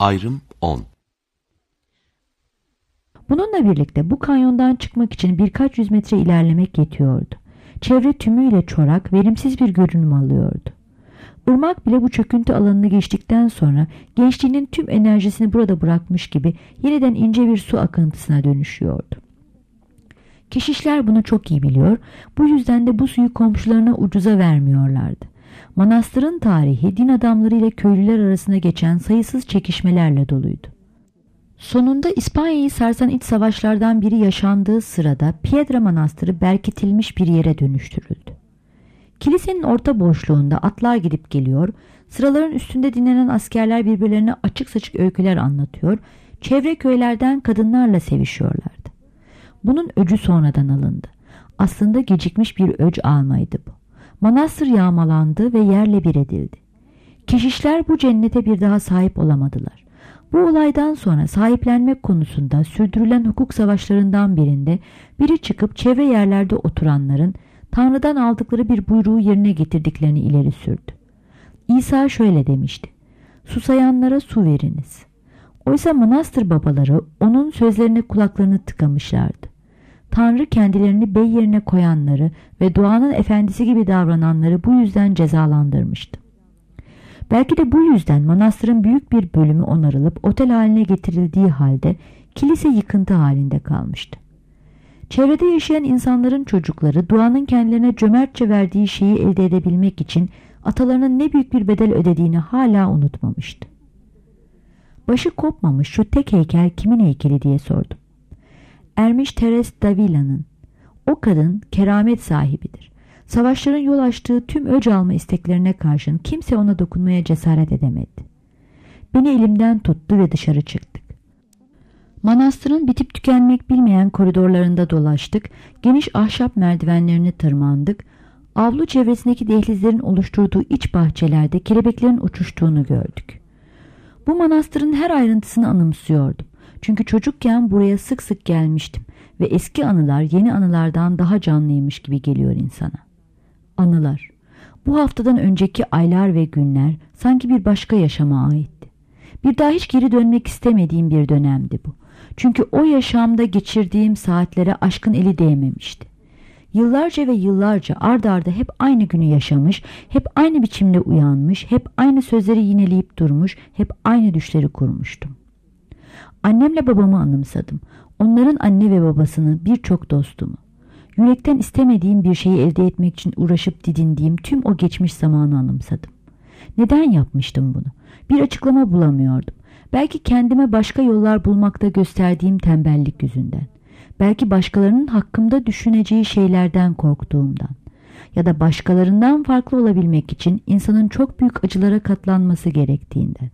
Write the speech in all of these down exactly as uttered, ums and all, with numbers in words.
Ayrım on. Bununla birlikte bu kanyondan çıkmak için birkaç yüz metre ilerlemek yetiyordu. Çevre tümüyle çorak, verimsiz bir görünüm alıyordu. Irmak bile bu çöküntü alanını geçtikten sonra gençliğinin tüm enerjisini burada bırakmış gibi yeniden ince bir su akıntısına dönüşüyordu. Keşişler bunu çok iyi biliyor, bu yüzden de bu suyu komşularına ucuza vermiyorlardı. Manastırın tarihi din adamları ile köylüler arasında geçen sayısız çekişmelerle doluydu. Sonunda İspanya'yı sarsan iç savaşlardan biri yaşandığı sırada Piedra Manastırı berketilmiş bir yere dönüştürüldü. Kilisenin orta boşluğunda atlar gidip geliyor, sıraların üstünde dinlenen askerler birbirlerine açık saçık öyküler anlatıyor, çevre köylerden kadınlarla sevişiyorlardı. Bunun öcü sonradan alındı. Aslında gecikmiş bir öc almaydı bu. Manastır yağmalandı ve yerle bir edildi. Keşişler bu cennete bir daha sahip olamadılar. Bu olaydan sonra sahiplenmek konusunda sürdürülen hukuk savaşlarından birinde biri çıkıp çevre yerlerde oturanların Tanrı'dan aldıkları bir buyruğu yerine getirdiklerini ileri sürdü. İsa şöyle demişti: "Susayanlara su veriniz." Oysa manastır babaları onun sözlerine kulaklarını tıkamışlardı. Tanrı kendilerini bey yerine koyanları ve doğanın efendisi gibi davrananları bu yüzden cezalandırmıştı. Belki de bu yüzden manastırın büyük bir bölümü onarılıp otel haline getirildiği halde kilise yıkıntı halinde kalmıştı. Çevrede yaşayan insanların çocukları doğanın kendilerine cömertçe verdiği şeyi elde edebilmek için atalarının ne büyük bir bedel ödediğini hala unutmamıştı. Başı kopmamış şu tek heykel kimin heykeli diye sordum. Ermiş Teres Davila'nın. O kadın keramet sahibidir. Savaşların yol açtığı tüm öc alma isteklerine karşın kimse ona dokunmaya cesaret edemedi. Beni elimden tuttu ve dışarı çıktık. Manastırın bitip tükenmek bilmeyen koridorlarında dolaştık, geniş ahşap merdivenlerini tırmandık, avlu çevresindeki dehlizlerin oluşturduğu iç bahçelerde kelebeklerin uçuştuğunu gördük. Bu manastırın her ayrıntısını anımsıyordum. Çünkü çocukken buraya sık sık gelmiştim ve eski anılar yeni anılardan daha canlıymış gibi geliyor insana. Anılar. Bu haftadan önceki aylar ve günler sanki bir başka yaşama aitti. Bir daha hiç geri dönmek istemediğim bir dönemdi bu. Çünkü o yaşamda geçirdiğim saatlere aşkın eli değmemişti. Yıllarca ve yıllarca ard arda hep aynı günü yaşamış, hep aynı biçimde uyanmış, hep aynı sözleri yineleyip durmuş, hep aynı düşleri kurmuştum. Annemle babamı anımsadım. Onların anne ve babasını, birçok dostumu. Yürekten istemediğim bir şeyi elde etmek için uğraşıp didindiğim tüm o geçmiş zamanı anımsadım. Neden yapmıştım bunu? Bir açıklama bulamıyordum. Belki kendime başka yollar bulmakta gösterdiğim tembellik yüzünden. Belki başkalarının hakkımda düşüneceği şeylerden korktuğumdan. Ya da başkalarından farklı olabilmek için insanın çok büyük acılara katlanması gerektiğinden.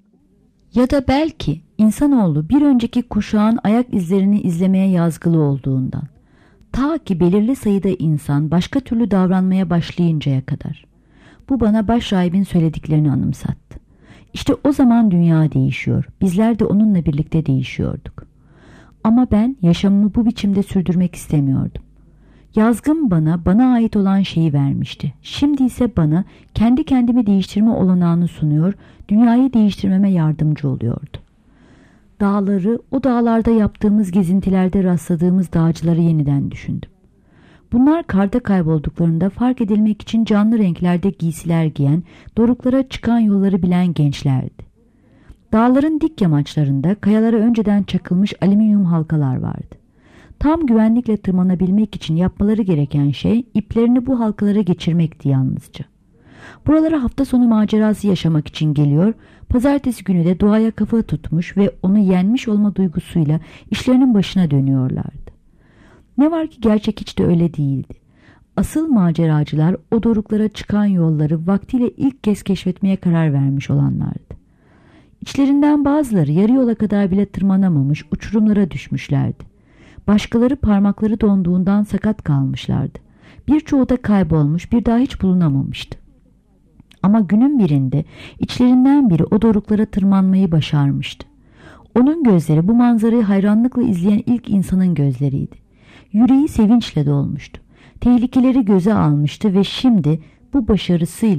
Ya da belki insanoğlu bir önceki kuşağın ayak izlerini izlemeye yazgılı olduğundan. Ta ki belirli sayıda insan başka türlü davranmaya başlayıncaya kadar. Bu bana başrahibin söylediklerini anımsattı. İşte o zaman dünya değişiyor. Bizler de onunla birlikte değişiyorduk. Ama ben yaşamımı bu biçimde sürdürmek istemiyordum. Yazgın bana, bana ait olan şeyi vermişti. Şimdi ise bana kendi kendimi değiştirme olanağını sunuyor, dünyayı değiştirmeme yardımcı oluyordu. Dağları, o dağlarda yaptığımız gezintilerde rastladığımız dağcıları yeniden düşündüm. Bunlar karda kaybolduklarında fark edilmek için canlı renklerde giysiler giyen, doruklara çıkan yolları bilen gençlerdi. Dağların dik yamaçlarında kayalara önceden çakılmış alüminyum halkalar vardı. Tam güvenlikle tırmanabilmek için yapmaları gereken şey iplerini bu halkalara geçirmekti yalnızca. Buralara hafta sonu macerası yaşamak için geliyor, pazartesi günü de doğaya kafa tutmuş ve onu yenmiş olma duygusuyla işlerinin başına dönüyorlardı. Ne var ki gerçek hiç de öyle değildi. Asıl maceracılar o doruklara çıkan yolları vaktiyle ilk kez keşfetmeye karar vermiş olanlardı. İçlerinden bazıları yarı yola kadar bile tırmanamamış, uçurumlara düşmüşlerdi. Başkaları parmakları donduğundan sakat kalmışlardı. Birçoğu da kaybolmuş, bir daha hiç bulunamamıştı. Ama günün birinde içlerinden biri o doruklara tırmanmayı başarmıştı. Onun gözleri bu manzarayı hayranlıkla izleyen ilk insanın gözleriydi. Yüreği sevinçle dolmuştu. Tehlikeleri göze almıştı ve şimdi bu başarısıyla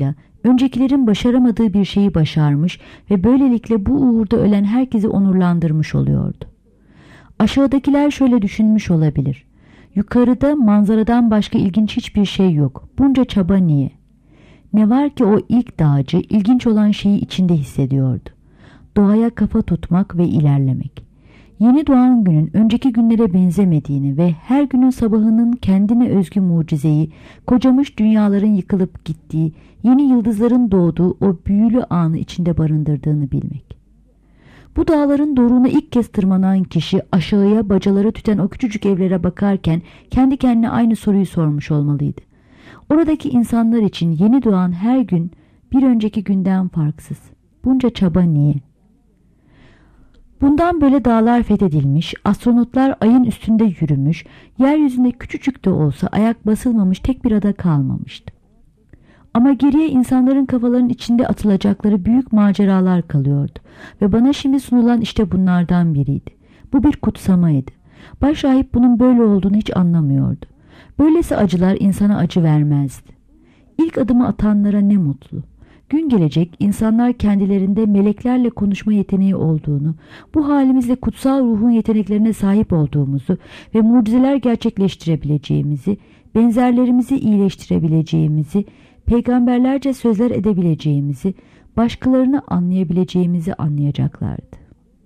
öncekilerin başaramadığı bir şeyi başarmış ve böylelikle bu uğurda ölen herkesi onurlandırmış oluyordu. Aşağıdakiler şöyle düşünmüş olabilir: yukarıda manzaradan başka ilginç hiçbir şey yok. Bunca çaba niye? Ne var ki o ilk dağcı ilginç olan şeyi içinde hissediyordu. Doğaya kafa tutmak ve ilerlemek. Yeni doğan günün önceki günlere benzemediğini ve her günün sabahının kendine özgü mucizeyi, kocamış dünyaların yıkılıp gittiği, yeni yıldızların doğduğu o büyülü anı içinde barındırdığını bilmek. Bu dağların doruğuna ilk kez tırmanan kişi aşağıya bacaları tüten o küçücük evlere bakarken kendi kendine aynı soruyu sormuş olmalıydı. Oradaki insanlar için yeni doğan her gün bir önceki günden farksız. Bunca çaba niye? Bundan böyle dağlar fethedilmiş, astronotlar ayın üstünde yürümüş, yeryüzünde küçücük de olsa ayak basılmamış tek bir ada kalmamıştı. Ama geriye insanların kafalarının içinde atılacakları büyük maceralar kalıyordu ve bana şimdi sunulan işte bunlardan biriydi. Bu bir kutsamaydı. Başrahip bunun böyle olduğunu hiç anlamıyordu. Böylesi acılar insana acı vermezdi. İlk adımı atanlara ne mutlu. Gün gelecek insanlar kendilerinde meleklerle konuşma yeteneği olduğunu, bu halimizle kutsal ruhun yeteneklerine sahip olduğumuzu ve mucizeler gerçekleştirebileceğimizi, benzerlerimizi iyileştirebileceğimizi, peygamberlerce sözler edebileceğimizi, başkalarını anlayabileceğimizi anlayacaklardı.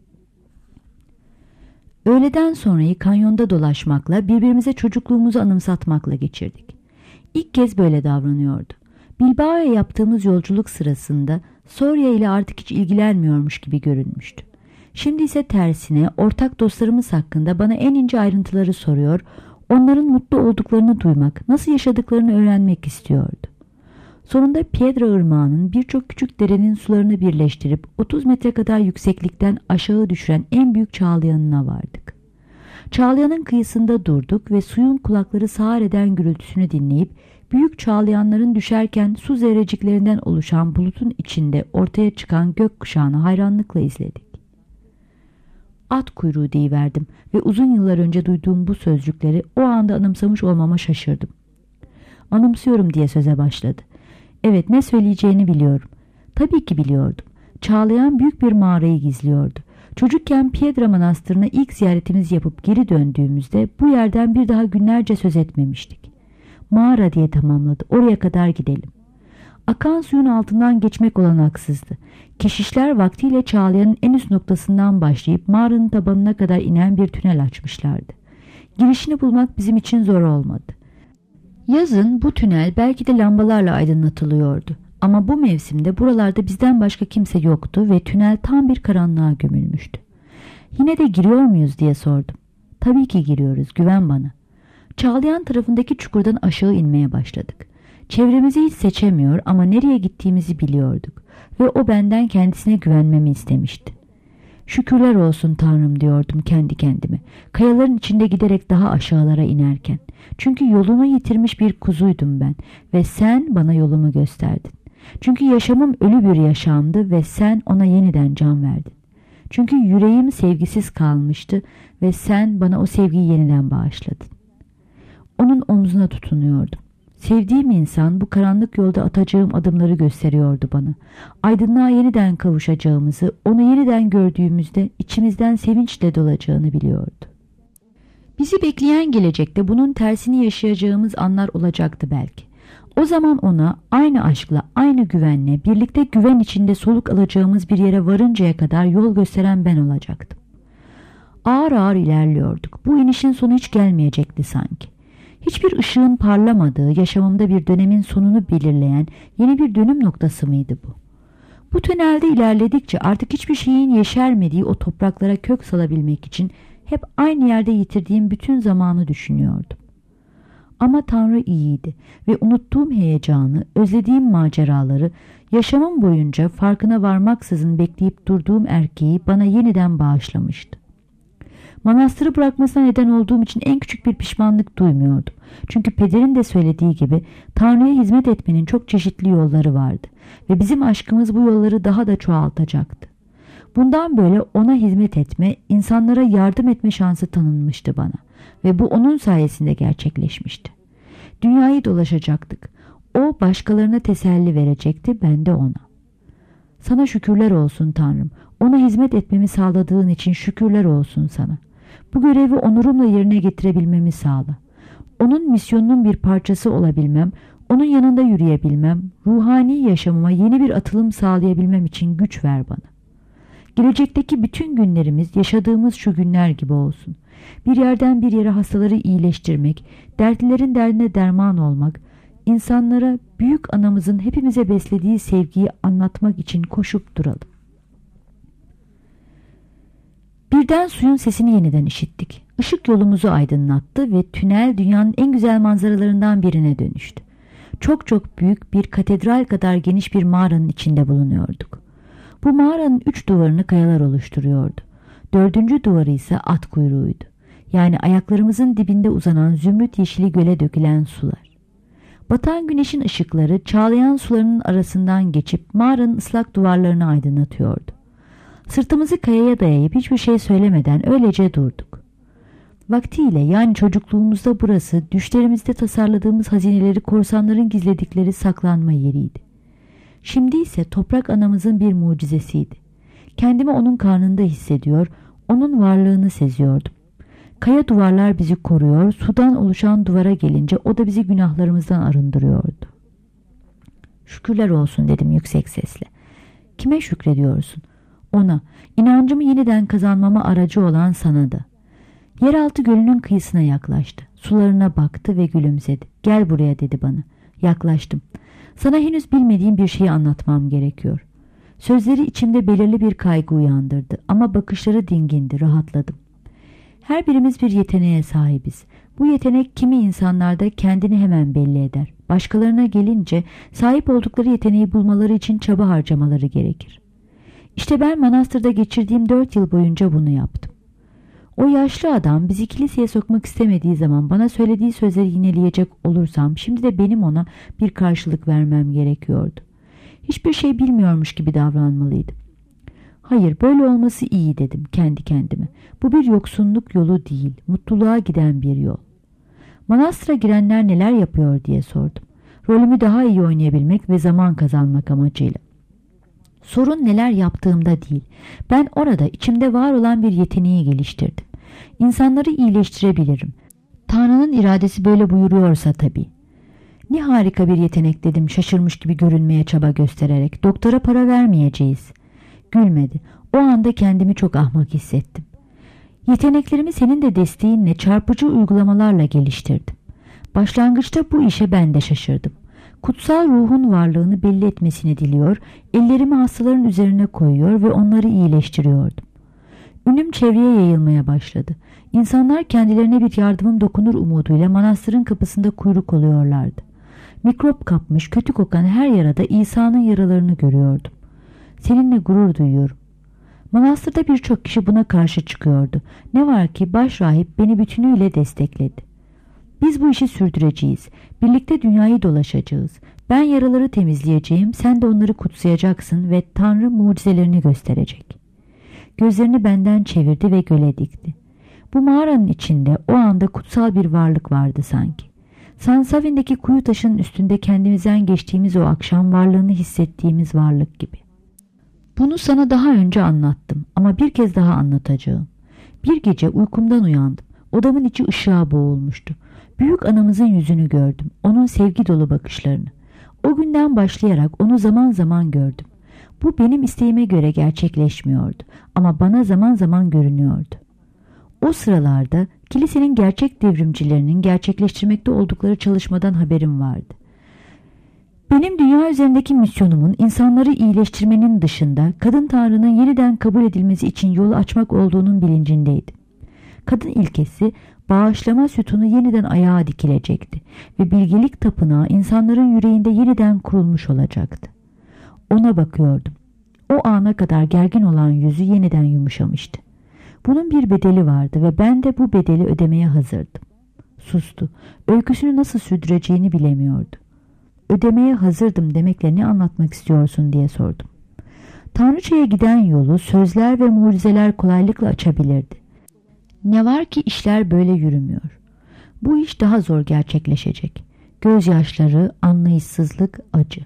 Öğleden sonrayı kanyonda dolaşmakla, birbirimize çocukluğumuzu anımsatmakla geçirdik. İlk kez böyle davranıyordu. Bilbao'ya yaptığımız yolculuk sırasında Soria ile artık hiç ilgilenmiyormuş gibi görünmüştü. Şimdi ise tersine ortak dostlarımız hakkında bana en ince ayrıntıları soruyor, onların mutlu olduklarını duymak, nasıl yaşadıklarını öğrenmek istiyordu. Sonunda Piedra Irmağı'nın birçok küçük derenin sularını birleştirip otuz metre kadar yükseklikten aşağı düşüren en büyük çağlayanına vardık. Çağlayanın kıyısında durduk ve suyun kulakları sağır eden gürültüsünü dinleyip büyük çağlayanların düşerken su zerreciklerinden oluşan bulutun içinde ortaya çıkan gökkuşağını hayranlıkla izledik. At kuyruğu deyiverdim ve uzun yıllar önce duyduğum bu sözcükleri o anda anımsamış olmama şaşırdım. Anımsıyorum diye söze başladı. Evet, ne söyleyeceğini biliyorum. Tabii ki biliyordum. Çağlayan büyük bir mağarayı gizliyordu. Çocukken Piedra Manastırı'na ilk ziyaretimizi yapıp geri döndüğümüzde bu yerden bir daha günlerce söz etmemiştik. Mağara diye tamamladı. Oraya kadar gidelim. Akan suyun altından geçmek olanaksızdı. Keşişler vaktiyle Çağlayan'ın en üst noktasından başlayıp mağaranın tabanına kadar inen bir tünel açmışlardı. Girişini bulmak bizim için zor olmadı. Yazın bu tünel belki de lambalarla aydınlatılıyordu. Ama bu mevsimde buralarda bizden başka kimse yoktu ve tünel tam bir karanlığa gömülmüştü. Yine de giriyor muyuz diye sordum. Tabii ki giriyoruz, güven bana. Çağlayan tarafındaki çukurdan aşağı inmeye başladık. Çevremizi hiç seçemiyor ama nereye gittiğimizi biliyorduk ve o benden kendisine güvenmemi istemişti. Şükürler olsun Tanrım diyordum kendi kendime. Kayaların içinde giderek daha aşağılara inerken. Çünkü yolunu yitirmiş bir kuzuydum ben ve sen bana yolumu gösterdin. Çünkü yaşamım ölü bir yaşamdı ve sen ona yeniden can verdin. Çünkü yüreğim sevgisiz kalmıştı ve sen bana o sevgiyi yeniden bağışladın. Onun omzuna tutunuyordum. Sevdiğim insan bu karanlık yolda atacağım adımları gösteriyordu bana. Aydınlığa yeniden kavuşacağımızı, onu yeniden gördüğümüzde içimizden sevinçle dolacağını biliyordu. Bizi bekleyen gelecekte bunun tersini yaşayacağımız anlar olacaktı belki. O zaman ona aynı aşkla, aynı güvenle, birlikte güven içinde soluk alacağımız bir yere varıncaya kadar yol gösteren ben olacaktım. Ağır ağır ilerliyorduk. Bu inişin sonu hiç gelmeyecekti sanki. Hiçbir ışığın parlamadığı, yaşamımda bir dönemin sonunu belirleyen yeni bir dönüm noktası mıydı bu? Bu tünelde ilerledikçe artık hiçbir şeyin yeşermediği o topraklara kök salabilmek için hep aynı yerde yitirdiğim bütün zamanı düşünüyordum. Ama Tanrı iyiydi ve unuttuğum heyecanı, özlediğim maceraları, yaşamım boyunca farkına varmaksızın bekleyip durduğum erkeği bana yeniden bağışlamıştı. Manastırı bırakmasına neden olduğum için en küçük bir pişmanlık duymuyordum. Çünkü pederin de söylediği gibi Tanrı'ya hizmet etmenin çok çeşitli yolları vardı ve bizim aşkımız bu yolları daha da çoğaltacaktı. Bundan böyle ona hizmet etme, insanlara yardım etme şansı tanınmıştı bana ve bu onun sayesinde gerçekleşmişti. Dünyayı dolaşacaktık. O başkalarına teselli verecekti, ben de ona. Sana şükürler olsun Tanrım. Ona hizmet etmemi sağladığın için şükürler olsun sana. Bu görevi onurumla yerine getirebilmemi sağla. Onun misyonunun bir parçası olabilmem, onun yanında yürüyebilmem, ruhani yaşamıma yeni bir atılım sağlayabilmem için güç ver bana. Gelecekteki bütün günlerimiz yaşadığımız şu günler gibi olsun. Bir yerden bir yere hastaları iyileştirmek, dertlilerin derdine derman olmak, insanlara büyük anamızın hepimize beslediği sevgiyi anlatmak için koşup duralım. Birden suyun sesini yeniden işittik. Işık yolumuzu aydınlattı ve tünel dünyanın en güzel manzaralarından birine dönüştü. Çok çok büyük bir katedral kadar geniş bir mağaranın içinde bulunuyorduk. Bu mağaranın üç duvarını kayalar oluşturuyordu. Dördüncü duvarı ise at kuyruğuydu. Yani ayaklarımızın dibinde uzanan zümrüt yeşili göle dökülen sular. Batan güneşin ışıkları çağlayan sularının arasından geçip mağaranın ıslak duvarlarını aydınlatıyordu. Sırtımızı kayaya dayayıp hiçbir şey söylemeden öylece durduk. Vaktiyle, yani çocukluğumuzda burası düşlerimizde tasarladığımız hazineleri korsanların gizledikleri saklanma yeriydi. Şimdi ise toprak anamızın bir mucizesiydi. Kendimi onun karnında hissediyor, onun varlığını seziyordum. Kaya duvarlar bizi koruyor, sudan oluşan duvara gelince o da bizi günahlarımızdan arındırıyordu. Şükürler olsun dedim yüksek sesle. Kime şükrediyorsun? Ona, inancımı yeniden kazanmama aracı olan sana da. Yeraltı gölünün kıyısına yaklaştı. Sularına baktı ve gülümsedi. Gel buraya dedi bana. Yaklaştım. Sana henüz bilmediğim bir şeyi anlatmam gerekiyor. Sözleri içimde belirli bir kaygı uyandırdı ama bakışları dingindi, rahatladım. Her birimiz bir yeteneğe sahibiz. Bu yetenek kimi insanlarda kendini hemen belli eder. Başkalarına gelince sahip oldukları yeteneği bulmaları için çaba harcamaları gerekir. İşte ben manastırda geçirdiğim dört yıl boyunca bunu yaptım. O yaşlı adam bizi kiliseye sokmak istemediği zaman bana söylediği sözleri yineleyecek olursam şimdi de benim ona bir karşılık vermem gerekiyordu. Hiçbir şey bilmiyormuş gibi davranmalıydım. Hayır, böyle olması iyi dedim kendi kendime. Bu bir yoksunluk yolu değil, mutluluğa giden bir yol. Manastıra girenler neler yapıyor diye sordum. Rolümü daha iyi oynayabilmek ve zaman kazanmak amacıyla. Sorun neler yaptığımda değil. Ben orada içimde var olan bir yeteneği geliştirdim. İnsanları iyileştirebilirim. Tanrı'nın iradesi böyle buyuruyorsa tabii. Ne harika bir yetenek dedim şaşırmış gibi görünmeye çaba göstererek. Doktora para vermeyeceğiz. Gülmedi. O anda kendimi çok ahmak hissettim. Yeteneklerimi senin de desteğinle çarpıcı uygulamalarla geliştirdim. Başlangıçta bu işe ben de şaşırdım. Kutsal ruhun varlığını belli etmesini diliyor, ellerimi hastaların üzerine koyuyor ve onları iyileştiriyordum. Ünüm çevreye yayılmaya başladı. İnsanlar kendilerine bir yardımım dokunur umuduyla manastırın kapısında kuyruk oluyorlardı. Mikrop kapmış, kötü kokan her yarada İsa'nın yaralarını görüyordum. Seninle gurur duyuyorum. Manastırda birçok kişi buna karşı çıkıyordu. Ne var ki başrahip beni bütünüyle destekledi. Biz bu işi sürdüreceğiz. Birlikte dünyayı dolaşacağız. Ben yaraları temizleyeceğim, sen de onları kutsayacaksın ve Tanrı mucizelerini gösterecek. Gözlerini benden çevirdi ve göle dikti. Bu mağaranın içinde o anda kutsal bir varlık vardı sanki. San Savin'deki kuyu taşının üstünde kendimizden geçtiğimiz o akşam varlığını hissettiğimiz varlık gibi. Bunu sana daha önce anlattım ama bir kez daha anlatacağım. Bir gece uykumdan uyandım. Odamın içi ışığa boğulmuştu. Büyük anamızın yüzünü gördüm. Onun sevgi dolu bakışlarını. O günden başlayarak onu zaman zaman gördüm. Bu benim isteğime göre gerçekleşmiyordu ama bana zaman zaman görünüyordu. O sıralarda kilisenin gerçek devrimcilerinin gerçekleştirmekte oldukları çalışmadan haberim vardı. Benim dünya üzerindeki misyonumun insanları iyileştirmenin dışında kadın tanrının yeniden kabul edilmesi için yolu açmak olduğunun bilincindeydim. Kadın ilkesi bağışlama sütunu yeniden ayağa dikilecekti ve bilgelik tapınağı insanların yüreğinde yeniden kurulmuş olacaktı. Ona bakıyordum. O ana kadar gergin olan yüzü yeniden yumuşamıştı. Bunun bir bedeli vardı ve ben de bu bedeli ödemeye hazırdım. Sustu. Öyküsünü nasıl sürdüreceğini bilemiyordu. Ödemeye hazırdım demekle ne anlatmak istiyorsun diye sordum. Tanrıçaya giden yolu sözler ve mucizeler kolaylıkla açabilirdi. Ne var ki işler böyle yürümüyor. Bu iş daha zor gerçekleşecek. Gözyaşları, anlayışsızlık, acı.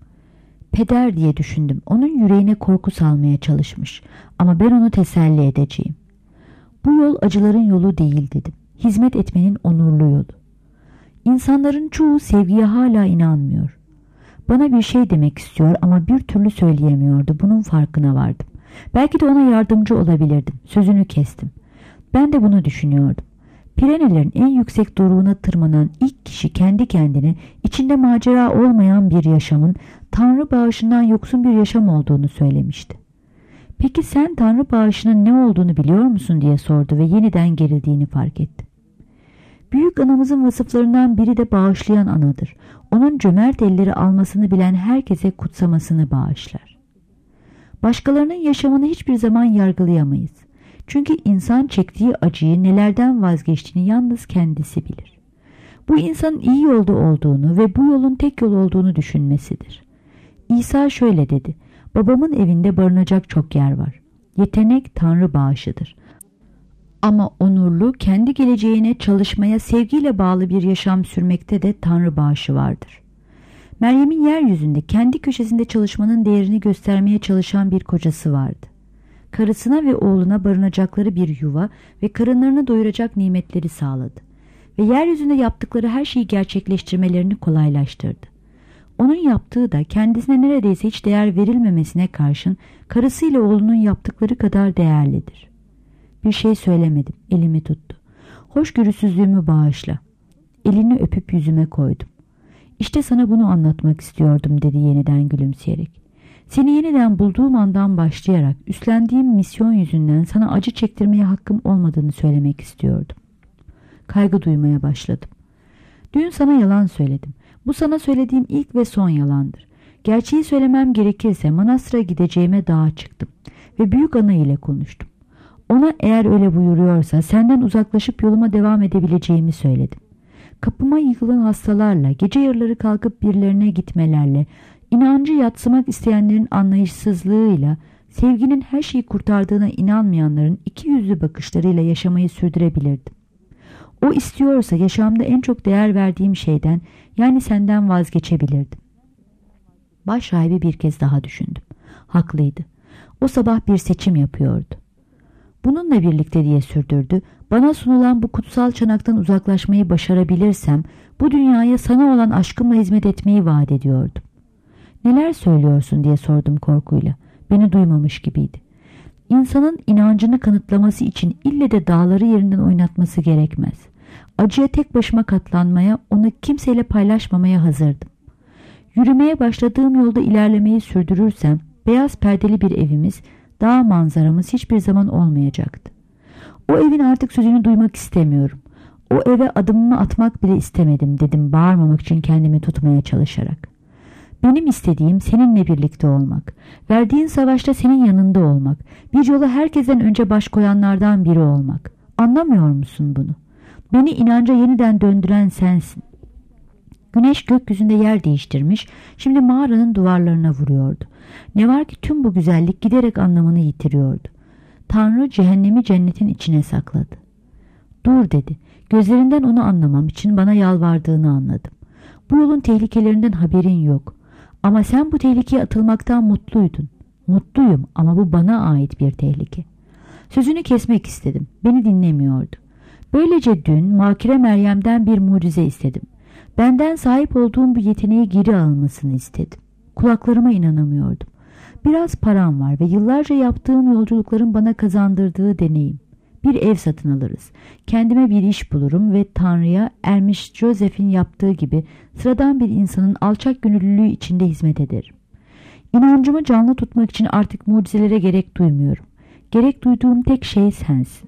Peder diye düşündüm. Onun yüreğine korku salmaya çalışmış. Ama ben onu teselli edeceğim. Bu yol acıların yolu değil dedim. Hizmet etmenin onurlu yolu. İnsanların çoğu sevgiye hala inanmıyor. Bana bir şey demek istiyor ama bir türlü söyleyemiyordu. Bunun farkına vardım. Belki de ona yardımcı olabilirdim. Sözünü kestim. Ben de bunu düşünüyordum. Pirenelerin en yüksek doruğuna tırmanan ilk kişi kendi kendine içinde macera olmayan bir yaşamın Tanrı bağışından yoksun bir yaşam olduğunu söylemişti. Peki sen Tanrı bağışının ne olduğunu biliyor musun diye sordu ve yeniden gerildiğini fark etti. Büyük anamızın vasıflarından biri de bağışlayan anadır. Onun cömert elleri almasını bilen herkese kutsamasını bağışlar. Başkalarının yaşamını hiçbir zaman yargılayamayız. Çünkü insan çektiği acıyı nelerden vazgeçtiğini yalnız kendisi bilir. Bu insanın iyi yolda olduğunu ve bu yolun tek yol olduğunu düşünmesidir. İsa şöyle dedi: babamın evinde barınacak çok yer var. Yetenek Tanrı bağışıdır. Ama onurlu, kendi geleceğine çalışmaya sevgiyle bağlı bir yaşam sürmekte de Tanrı bağışı vardır. Meryem'in yeryüzünde kendi köşesinde çalışmanın değerini göstermeye çalışan bir kocası vardı. Karısına ve oğluna barınacakları bir yuva ve karınlarını doyuracak nimetleri sağladı. Ve yeryüzünde yaptıkları her şeyi gerçekleştirmelerini kolaylaştırdı. Onun yaptığı da kendisine neredeyse hiç değer verilmemesine karşın karısıyla oğlunun yaptıkları kadar değerlidir. Bir şey söylemedim. Elimi tuttu. Hoşgörüsüzlüğümü bağışla. Elini öpüp yüzüme koydum. İşte sana bunu anlatmak istiyordum dedi yeniden gülümseyerek. Seni yeniden bulduğum andan başlayarak üstlendiğim misyon yüzünden sana acı çektirmeye hakkım olmadığını söylemek istiyordum. Kaygı duymaya başladım. Dün sana yalan söyledim. Bu sana söylediğim ilk ve son yalandır. Gerçeği söylemem gerekirse manastıra gideceğime dağa çıktım ve büyük ana ile konuştum. Ona eğer öyle buyuruyorsa senden uzaklaşıp yoluma devam edebileceğimi söyledim. Kapıma yıkılan hastalarla, gece yarıları kalkıp birilerine gitmelerle, inancı yadsımak isteyenlerin anlayışsızlığıyla, sevginin her şeyi kurtardığına inanmayanların iki yüzlü bakışlarıyla yaşamayı sürdürebilirdim. O istiyorsa yaşamda en çok değer verdiğim şeyden, yani senden vazgeçebilirdim. Başrahibi bir kez daha düşündüm. Haklıydı. O sabah bir seçim yapıyordu. Bununla birlikte diye sürdürdü, bana sunulan bu kutsal çanaktan uzaklaşmayı başarabilirsem, bu dünyaya sana olan aşkımla hizmet etmeyi vaat ediyordum. Neler söylüyorsun diye sordum korkuyla. Beni duymamış gibiydi. İnsanın inancını kanıtlaması için ille de dağları yerinden oynatması gerekmez. Acıya tek başıma katlanmaya, onu kimseyle paylaşmamaya hazırdım. Yürümeye başladığım yolda ilerlemeyi sürdürürsem, beyaz perdeli bir evimiz, dağ manzaramız hiçbir zaman olmayacaktı. O evin artık sözünü duymak istemiyorum. O eve adımımı atmak bile istemedim dedim bağırmamak için kendimi tutmaya çalışarak. Benim istediğim seninle birlikte olmak. Verdiğin savaşta senin yanında olmak. Bir yola herkesten önce baş koyanlardan biri olmak. Anlamıyor musun bunu? Beni inanca yeniden döndüren sensin. Güneş gökyüzünde yer değiştirmiş, şimdi mağaranın duvarlarına vuruyordu. Ne var ki tüm bu güzellik giderek anlamını yitiriyordu. Tanrı cehennemi cennetin içine sakladı. Dur dedi. Gözlerinden onu anlamam için bana yalvardığını anladım. Bu yolun tehlikelerinden haberin yok. Ama sen bu tehlikeye atılmaktan mutluydun. Mutluyum ama bu bana ait bir tehlike. Sözünü kesmek istedim. Beni dinlemiyordu. Böylece dün Makire Meryem'den bir mucize istedim. Benden sahip olduğum bu yeteneği geri almasını istedim. Kulaklarıma inanamıyordum. Biraz param var ve yıllarca yaptığım yolculukların bana kazandırdığı deneyim. Bir ev satın alırız. Kendime bir iş bulurum ve Tanrı'ya Ermiş Joseph'in yaptığı gibi sıradan bir insanın alçak gönüllülüğü içinde hizmet ederim. İnancımı canlı tutmak için artık mucizelere gerek duymuyorum. Gerek duyduğum tek şey sensin.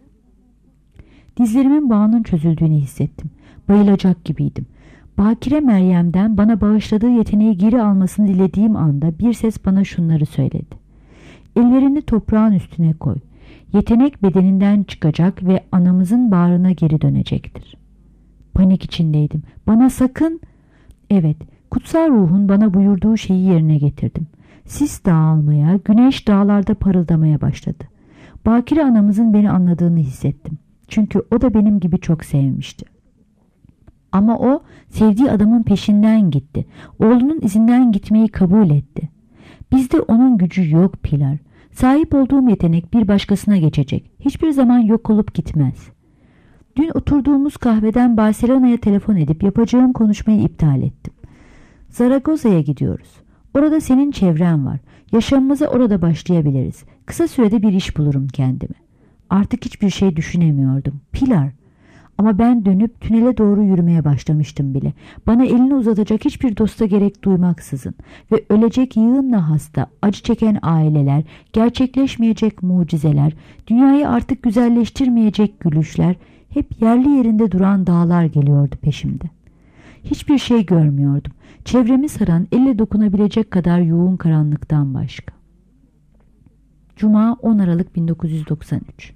Dizlerimin bağının çözüldüğünü hissettim. Bayılacak gibiydim. Bakire Meryem'den bana bağışladığı yeteneği geri almasını dilediğim anda bir ses bana şunları söyledi. Ellerini toprağın üstüne koy. Yetenek bedeninden çıkacak ve anamızın bağrına geri dönecektir. Panik içindeydim. Bana sakın... Evet, kutsal ruhun bana buyurduğu şeyi yerine getirdim. Sis dağılmaya, güneş dağlarda parıldamaya başladı. Bakire anamızın beni anladığını hissettim. Çünkü o da benim gibi çok sevmişti. Ama o sevdiği adamın peşinden gitti. Oğlunun izinden gitmeyi kabul etti. Bizde onun gücü yok Pilar. Sahip olduğum yetenek bir başkasına geçecek. Hiçbir zaman yok olup gitmez. Dün oturduğumuz kahveden Barcelona'ya telefon edip yapacağım konuşmayı iptal ettim. Zaragoza'ya gidiyoruz. Orada senin çevren var. Yaşamımıza orada başlayabiliriz. Kısa sürede bir iş bulurum kendime. Artık hiçbir şey düşünemiyordum. Pilar. Ama ben dönüp tünele doğru yürümeye başlamıştım bile. Bana elini uzatacak hiçbir dosta gerek duymaksızın ve ölecek yığınla hasta, acı çeken aileler, gerçekleşmeyecek mucizeler, dünyayı artık güzelleştirmeyecek gülüşler, hep yerli yerinde duran dağlar geliyordu peşimde. Hiçbir şey görmüyordum. Çevremi saran, elle dokunabilecek kadar yoğun karanlıktan başka. Cuma on Aralık bin dokuz yüz doksan üç.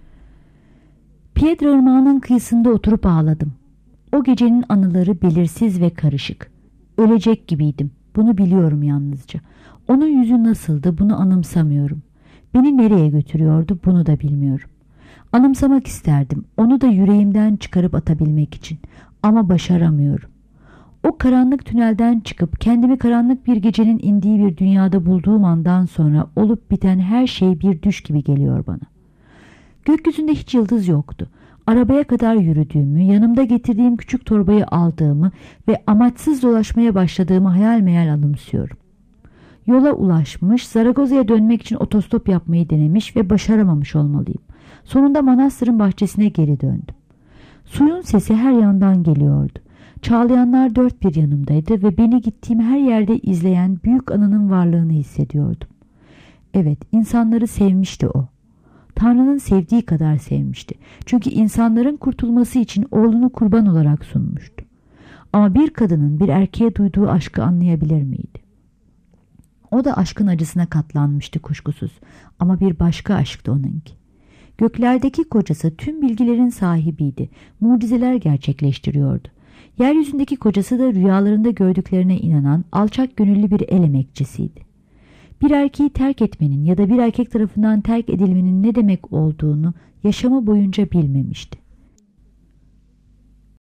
Piedra Irmağı'nın kıyısında oturup ağladım. O gecenin anıları belirsiz ve karışık. Ölecek gibiydim. Bunu biliyorum yalnızca. Onun yüzü nasıldı bunu anımsamıyorum. Beni nereye götürüyordu bunu da bilmiyorum. Anımsamak isterdim. Onu da yüreğimden çıkarıp atabilmek için. Ama başaramıyorum. O karanlık tünelden çıkıp kendimi karanlık bir gecenin indiği bir dünyada bulduğum andan sonra olup biten her şey bir düş gibi geliyor bana. Gökyüzünde hiç yıldız yoktu. Arabaya kadar yürüdüğümü, yanımda getirdiğim küçük torbayı aldığımı ve amaçsız dolaşmaya başladığımı hayal meyal anımsıyorum. Yola ulaşmış, Zaragoza'ya dönmek için otostop yapmayı denemiş ve başaramamış olmalıyım. Sonunda manastırın bahçesine geri döndüm. Suyun sesi her yandan geliyordu. Çağlayanlar dört bir yanımdaydı ve beni gittiğim her yerde izleyen büyük anının varlığını hissediyordum. Evet, insanları sevmişti o. Tanrı'nın sevdiği kadar sevmişti. Çünkü insanların kurtulması için oğlunu kurban olarak sunmuştu. Ama bir kadının bir erkeğe duyduğu aşkı anlayabilir miydi? O da aşkın acısına katlanmıştı kuşkusuz. Ama bir başka aşktı onunki. Göklerdeki kocası tüm bilgilerin sahibiydi. Mucizeler gerçekleştiriyordu. Yeryüzündeki kocası da rüyalarında gördüklerine inanan alçak gönüllü bir el emekçisiydi. Bir erkeği terk etmenin ya da bir erkek tarafından terk edilmenin ne demek olduğunu yaşamı boyunca bilmemişti.